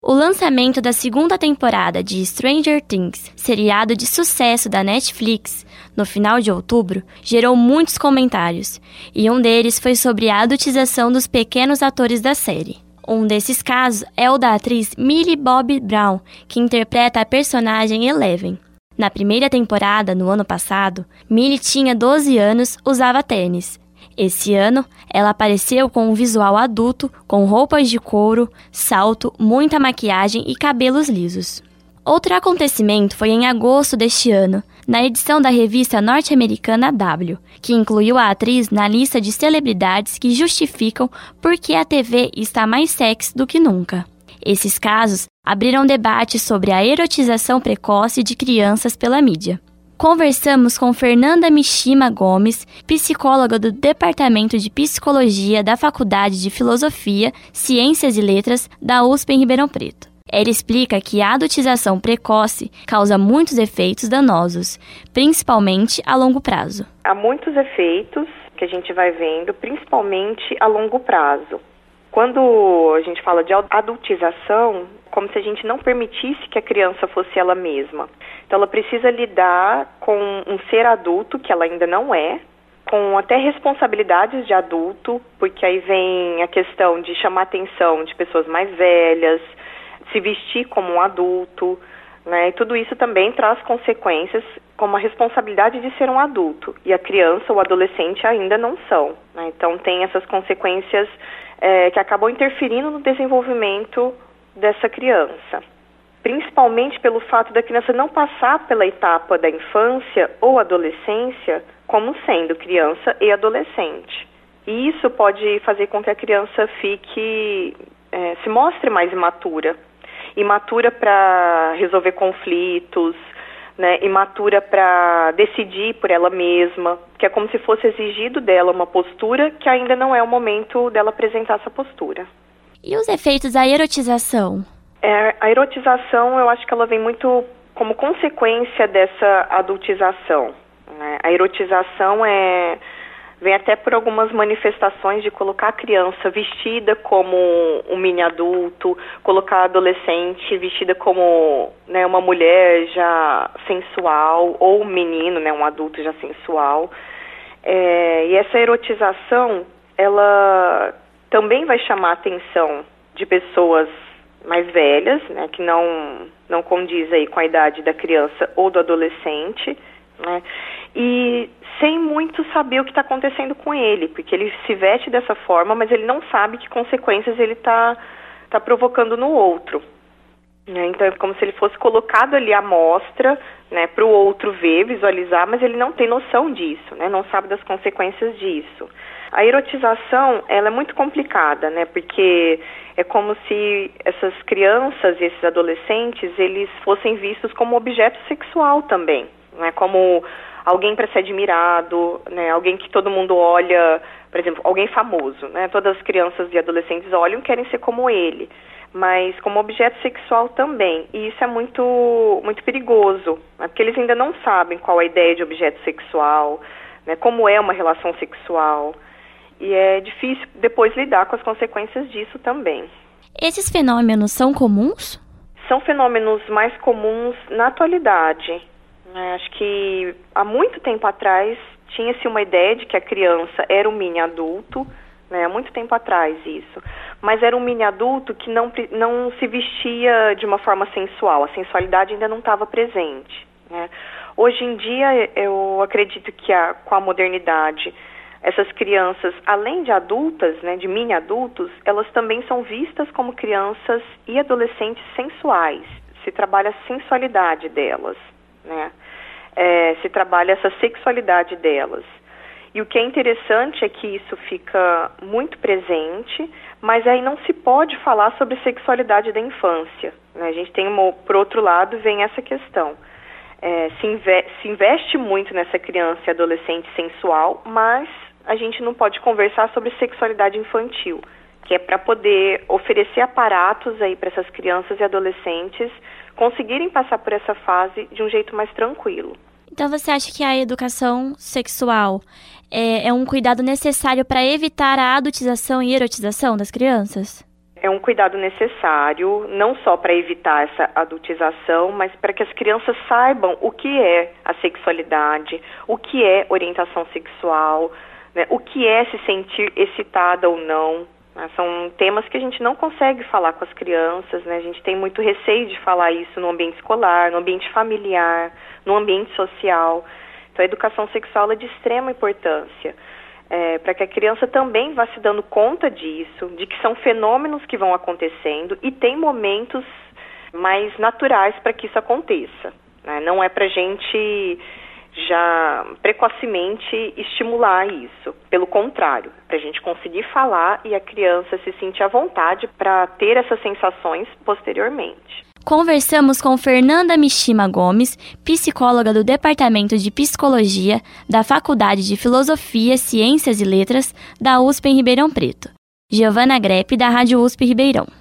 O lançamento da segunda temporada de Stranger Things, seriado de sucesso da Netflix, no final de outubro, gerou muitos comentários, e um deles foi sobre a adultização dos pequenos atores da série. Um desses casos é o da atriz Millie Bobby Brown, que interpreta a personagem Eleven. Na primeira temporada, no ano passado, Millie tinha 12 anos, usava tênis. Esse ano, ela apareceu com um visual adulto, com roupas de couro, salto, muita maquiagem e cabelos lisos. Outro acontecimento foi em agosto deste ano, na edição da revista norte-americana W, que incluiu a atriz na lista de celebridades que justificam por que a TV está mais sexy do que nunca. Esses casos abriram debate sobre a erotização precoce de crianças pela mídia. Conversamos com Fernanda Mishima Gomes, psicóloga do Departamento de Psicologia da Faculdade de Filosofia, Ciências e Letras da USP em Ribeirão Preto. Ela explica que a adultização precoce causa muitos efeitos danosos, principalmente a longo prazo. Há muitos efeitos que a gente vai vendo, principalmente a longo prazo. Quando a gente fala de adultização, como se a gente não permitisse que a criança fosse ela mesma. Então ela precisa lidar com um ser adulto, que ela ainda não é, com até responsabilidades de adulto, porque aí vem a questão de chamar a atenção de pessoas mais velhas, se vestir como um adulto, né? E tudo isso também traz consequências como a responsabilidade de ser um adulto. E a criança ou o adolescente ainda não são, né? Então tem essas consequências que acabam interferindo no desenvolvimento dessa criança. Principalmente pelo fato da criança não passar pela etapa da infância ou adolescência como sendo criança e adolescente. E isso pode fazer com que a criança se mostre mais imatura. Imatura para resolver conflitos, né? Imatura para decidir por ela mesma, que é como se fosse exigido dela uma postura que ainda não é o momento dela apresentar essa postura. E os efeitos da erotização? A erotização, eu acho que ela vem muito como consequência dessa adultização, né? A erotização vem até por algumas manifestações de colocar a criança vestida como um mini adulto, colocar a adolescente vestida como, né, uma mulher já sensual, ou um menino, né, um adulto já sensual. E essa erotização, ela também vai chamar a atenção de pessoas mais velhas, né, que não condiz aí com a idade da criança ou do adolescente, né, e sem muito saber o que está acontecendo com ele, porque ele se veste dessa forma, mas ele não sabe que consequências ele está provocando no outro, né? Então é como se ele fosse colocado ali à mostra, né, para o outro ver, visualizar, mas ele não tem noção disso, né, não sabe das consequências disso. A erotização, ela é muito complicada, né, porque é como se essas crianças e esses adolescentes, eles fossem vistos como objeto sexual também, né, como alguém para ser admirado, né, alguém que todo mundo olha, por exemplo, alguém famoso, né, todas as crianças e adolescentes olham e querem ser como ele, mas como objeto sexual também, e isso é muito, muito perigoso, né, porque eles ainda não sabem qual é a ideia de objeto sexual, né, como é uma relação sexual, e é difícil depois lidar com as consequências disso também. Esses fenômenos são comuns? São fenômenos mais comuns na atualidade. Acho que há muito tempo atrás tinha-se uma ideia de que a criança era um mini adulto, né, há muito tempo atrás isso, mas era um mini adulto que não se vestia de uma forma sensual, a sensualidade ainda não estava presente, né. Hoje em dia eu acredito que com a modernidade, essas crianças, além de adultas, né, de mini adultos, elas também são vistas como crianças e adolescentes sensuais, se trabalha a sensualidade delas, né? Se trabalha essa sexualidade delas. E o que é interessante é que isso fica muito presente, mas aí não se pode falar sobre sexualidade da infância, né? A gente tem, por outro lado, vem essa questão. Se investe muito nessa criança e adolescente sensual, mas a gente não pode conversar sobre sexualidade infantil, que é para poder oferecer aparatos aí para essas crianças e adolescentes conseguirem passar por essa fase de um jeito mais tranquilo. Então você acha que a educação sexual é um cuidado necessário para evitar a adultização e erotização das crianças? É um cuidado necessário, não só para evitar essa adultização, mas para que as crianças saibam o que é a sexualidade, o que é orientação sexual, né, o que é se sentir excitada ou não. São temas que a gente não consegue falar com as crianças, né? A gente tem muito receio de falar isso no ambiente escolar, no ambiente familiar, no ambiente social. Então, a educação sexual é de extrema importância, para que a criança também vá se dando conta disso, de que são fenômenos que vão acontecendo e tem momentos mais naturais para que isso aconteça, né? Não é para a gente já precocemente estimular isso. Pelo contrário, para a gente conseguir falar e a criança se sentir à vontade para ter essas sensações posteriormente. Conversamos com Fernanda Mishima Gomes, psicóloga do Departamento de Psicologia da Faculdade de Filosofia, Ciências e Letras da USP em Ribeirão Preto. Giovana Grepe, da Rádio USP Ribeirão.